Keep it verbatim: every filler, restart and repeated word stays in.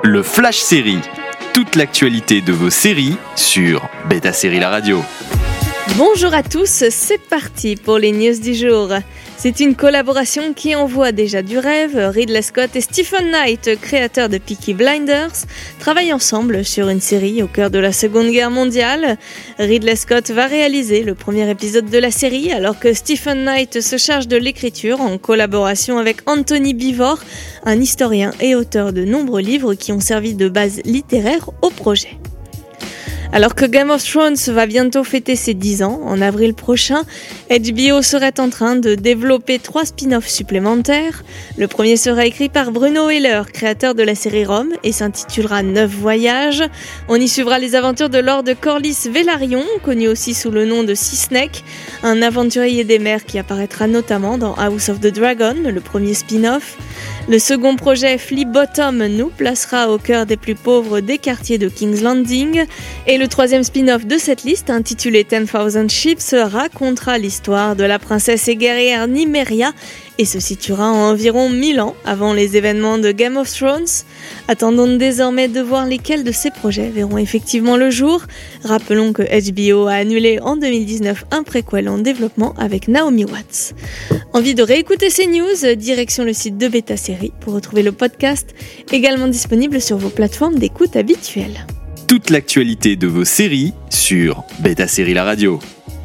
Le Flash Série. Toute l'actualité de vos séries sur Beta Série La Radio. Bonjour à tous, c'est parti pour les news du jour. C'est une collaboration qui envoie déjà du rêve. Ridley Scott et Stephen Knight, créateurs de Peaky Blinders, travaillent ensemble sur une série au cœur de la Seconde Guerre mondiale. Ridley Scott va réaliser le premier épisode de la série alors que Stephen Knight se charge de l'écriture en collaboration avec Anthony Beevor, un historien et auteur de nombreux livres qui ont servi de base littéraire au projet. Alors que Game of Thrones va bientôt fêter ses dix ans, en avril prochain, H B O serait en train de développer trois spin-offs supplémentaires. Le premier sera écrit par Bruno Heller, créateur de la série Rome, et s'intitulera Neuf Voyages. On y suivra les aventures de Lord Corlys Velaryon, connu aussi sous le nom de Sea Snake, un aventurier des mers qui apparaîtra notamment dans House of the Dragon, le premier spin-off. Le second projet, Flea Bottom, nous placera au cœur des plus pauvres des quartiers de King's Landing. Et le troisième spin-off de cette liste, intitulé Ten Thousand Ships, racontera l'histoire de la princesse et guerrière Nymeria et se situera à environ mille ans avant les événements de Game of Thrones. Attendons désormais de voir lesquels de ces projets verront effectivement le jour. Rappelons que H B O a annulé en deux mille dix-neuf un préquel en développement avec Naomi Watts. Envie de réécouter ces news? Direction le site de Beta Série pour retrouver le podcast, également disponible sur vos plateformes d'écoute habituelles. Toute l'actualité de vos séries sur Beta Série La Radio.